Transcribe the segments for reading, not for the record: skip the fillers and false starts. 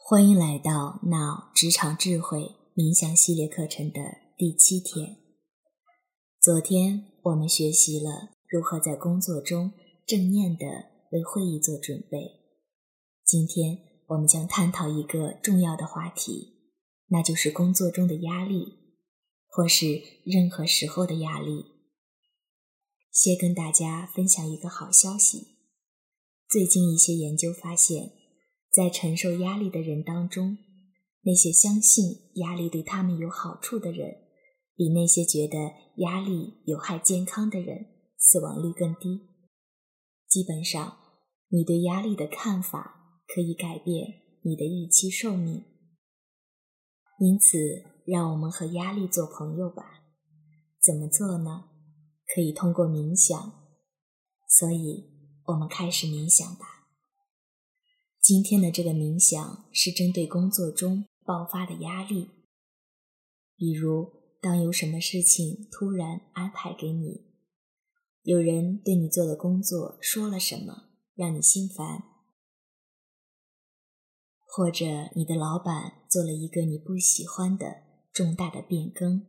欢迎来到脑职场智慧冥想系列课程的第7天。昨天我们学习了如何在工作中正念地为会议做准备。今天我们将探讨一个重要的话题，那就是工作中的压力，或是任何时候的压力。先跟大家分享一个好消息，最近一些研究发现，在承受压力的人当中，那些相信压力对他们有好处的人，比那些觉得压力有害健康的人死亡率更低。基本上，你对压力的看法可以改变你的预期寿命。因此，让我们和压力做朋友吧。怎么做呢？可以通过冥想。所以，我们开始冥想吧。今天的这个冥想是针对工作中爆发的压力，比如当有什么事情突然安排给你，有人对你做的工作说了什么让你心烦，或者你的老板做了一个你不喜欢的重大的变更。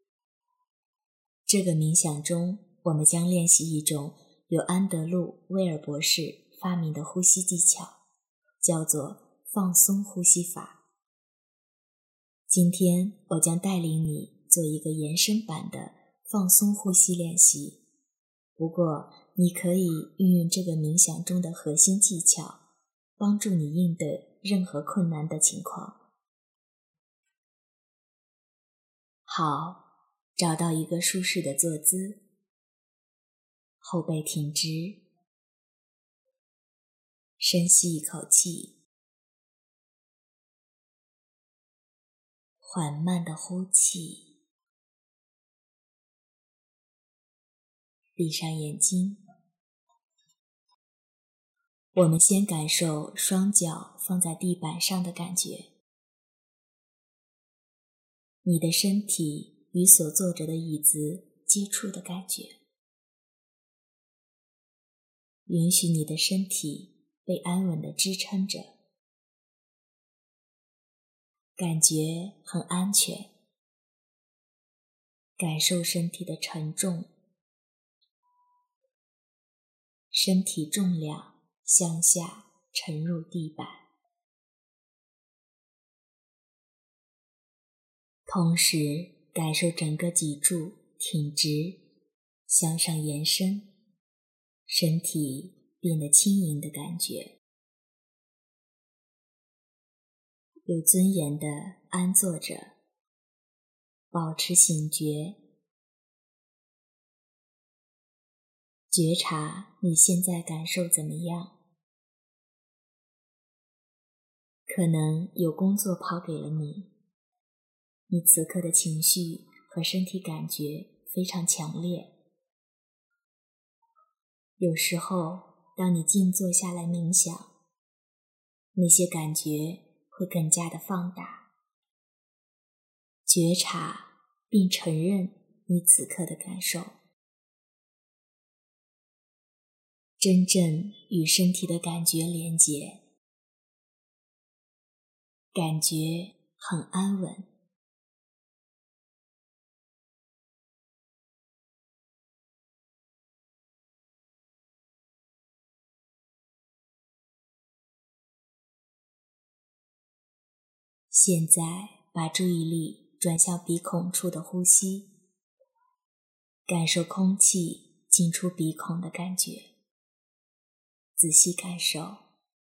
这个冥想中，我们将练习一种由安德鲁·威尔博士发明的呼吸技巧，叫做放松呼吸法。今天我将带领你做一个延伸版的放松呼吸练习，不过你可以运用这个冥想中的核心技巧，帮助你应对任何困难的情况。好，找到一个舒适的坐姿，后背挺直，深吸一口气，缓慢地呼气，闭上眼睛。我们先感受双脚放在地板上的感觉，你的身体与所坐着的椅子接触的感觉。允许你的身体被安稳地支撑着，感觉很安全。感受身体的沉重，身体重量向下沉入地板，同时感受整个脊柱挺直，向上延伸，身体变得轻盈的感觉。有尊严地安坐着，保持醒觉，觉察你现在感受怎么样。可能有工作抛给了你，你此刻的情绪和身体感觉非常强烈。有时候，当你静坐下来冥想，那些感觉会更加的放大。觉察并承认你此刻的感受，真正与身体的感觉连结，感觉很安稳。现在把注意力转向鼻孔处的呼吸，感受空气进出鼻孔的感觉，仔细感受，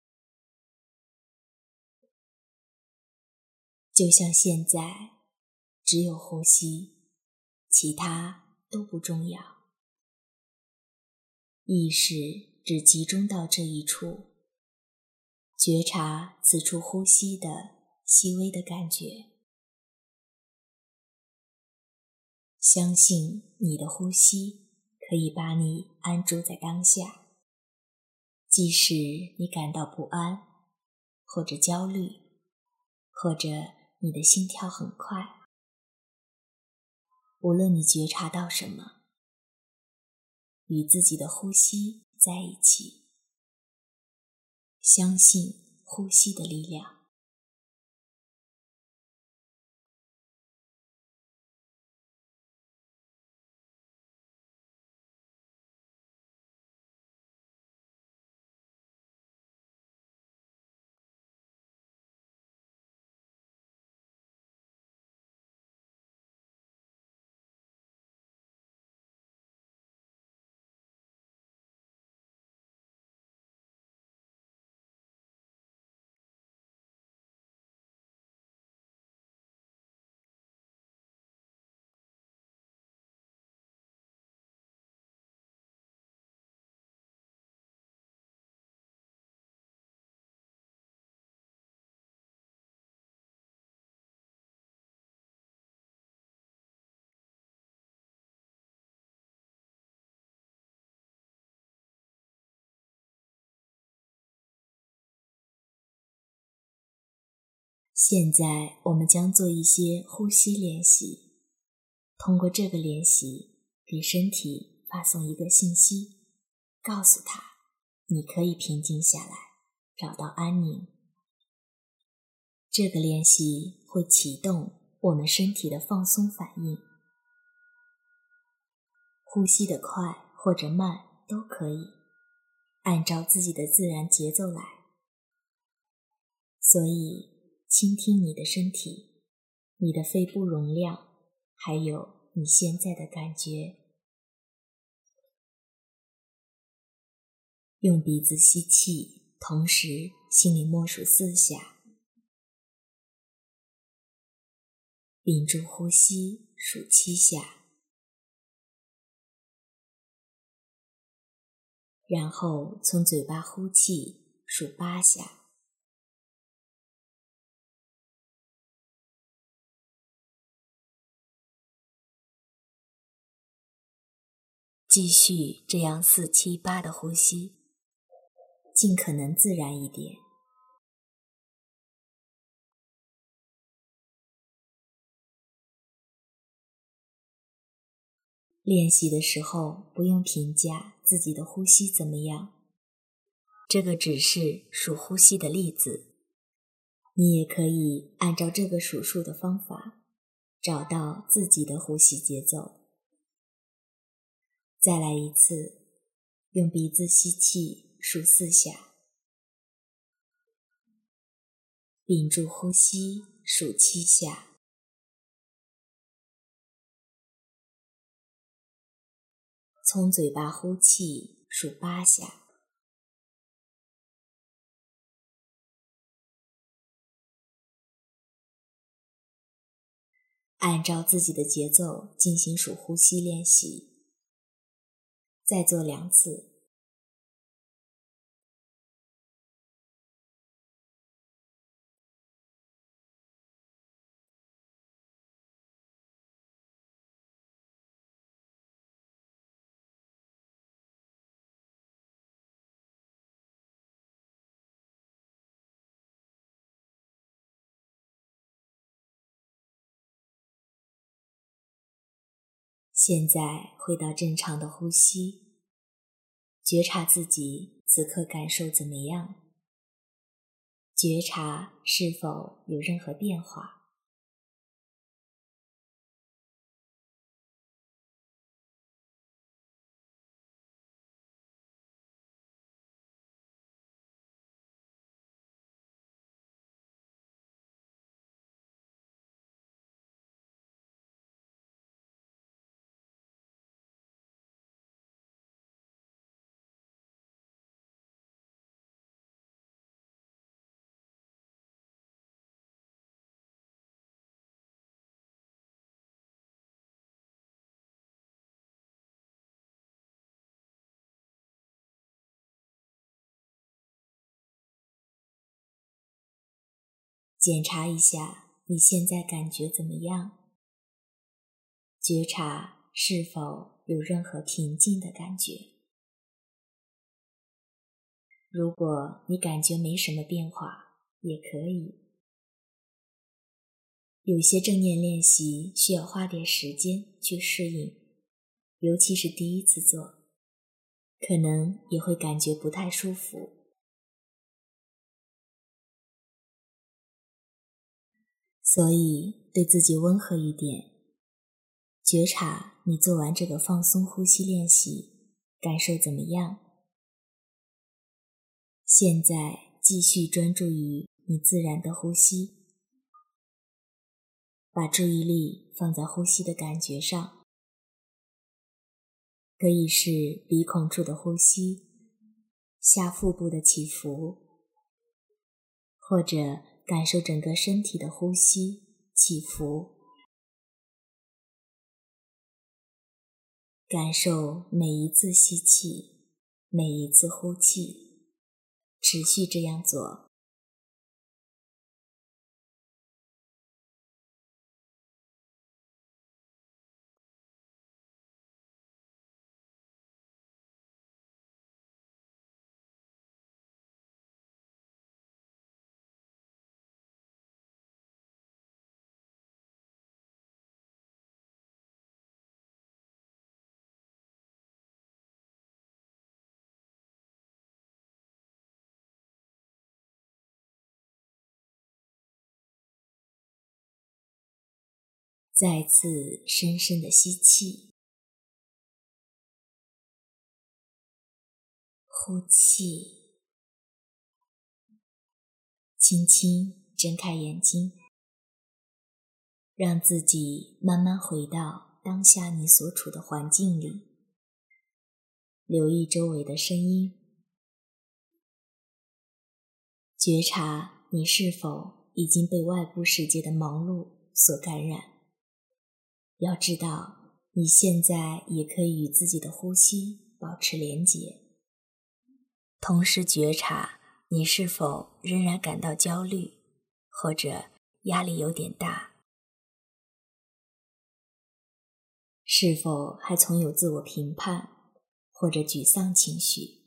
就像现在只有呼吸，其他都不重要。意识只集中到这一处，觉察此处呼吸的细微的感觉。相信你的呼吸可以把你安住在当下，即使你感到不安，或者焦虑，或者你的心跳很快，无论你觉察到什么，与自己的呼吸在一起，相信呼吸的力量。 现在我们将做一些呼吸练习，通过这个练习给身体发送一个信息，告诉它你可以平静下来，找到安宁。这个练习会启动我们身体的放松反应，呼吸的快或者慢都可以，按照自己的自然节奏来。所以倾听你的身体，你的肺部容量，还有你现在的感觉。用鼻子吸气，同时心里默数4下，屏住呼吸数7下，然后从嘴巴呼气数8下。继续这样4、7、8的呼吸，尽可能自然一点。练习的时候不用评价自己的呼吸怎么样，这个只是数呼吸的例子，你也可以按照这个数数的方法，找到自己的呼吸节奏。再来一次，用鼻子吸气数4下，屏住呼吸数7下，从嘴巴呼气数8下。按照自己的节奏进行数呼吸练习，再做2次。现在回到正常的呼吸，觉察自己此刻感受怎么样，觉察是否有任何变化。检查一下你现在感觉怎么样，觉察是否有任何平静的感觉。如果你感觉没什么变化，也可以。有些正念练习需要花点时间去适应，尤其是第一次做，可能也会感觉不太舒服。所以对自己温和一点，觉察你做完这个放松呼吸练习，感受怎么样？现在继续专注于你自然的呼吸，把注意力放在呼吸的感觉上，可以是鼻孔处的呼吸，下腹部的起伏，或者感受整个身体的呼吸起伏，感受每一次吸气，每一次呼气，持续这样做。 再次深深地吸气，呼气，轻轻睁开眼睛，让自己慢慢回到当下你所处的环境里，留意周围的声音，觉察你是否已经被外部世界的忙碌所感染。要知道，你现在也可以与自己的呼吸保持连结，同时觉察你是否仍然感到焦虑，或者压力有点大，是否还存有自我评判或者沮丧情绪。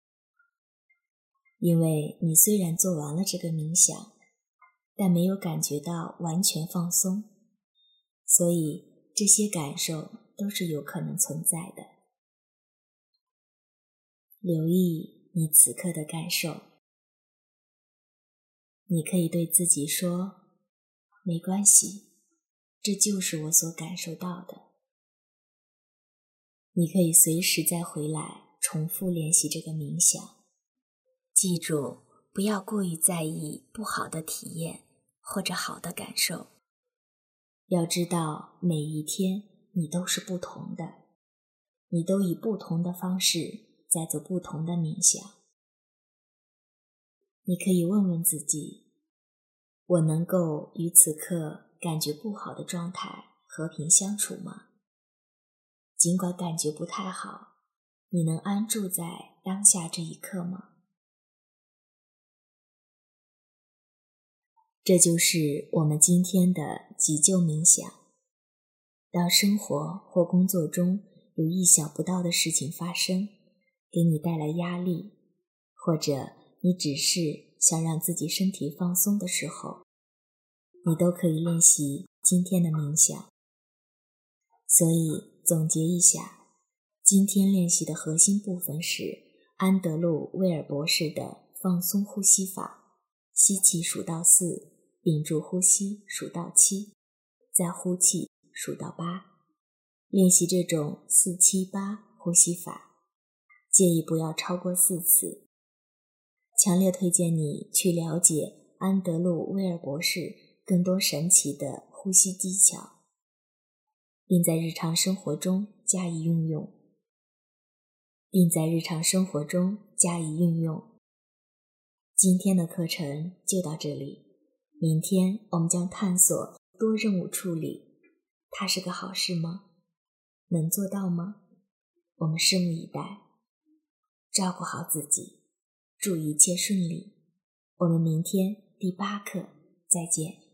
因为你虽然做完了这个冥想，但没有感觉到完全放松，所以这些感受都是有可能存在的。留意你此刻的感受，你可以对自己说，没关系，这就是我所感受到的。你可以随时再回来重复练习这个冥想，记住不要过于在意不好的体验或者好的感受。要知道每一天你都是不同的，你都以不同的方式在做不同的冥想。你可以问问自己，我能够与此刻感觉不好的状态和平相处吗？尽管感觉不太好，你能安住在当下这一刻吗？这就是我们今天的急救冥想。当生活或工作中有意想不到的事情发生，给你带来压力，或者你只是想让自己身体放松的时候，你都可以练习今天的冥想。所以总结一下，今天练习的核心部分是安德鲁·威尔博士的放松呼吸法，吸气数到4，屏住呼吸数到7，再呼气数到8。练习这种4-7-8呼吸法，建议不要超过4次。强烈推荐你去了解安德鲁·威尔博士更多神奇的呼吸技巧，并在日常生活中加以运用。今天的课程就到这里，明天我们将探索多任务处理，它是个好事吗？能做到吗？我们拭目以待。照顾好自己，祝一切顺利。我们明天第8课再见。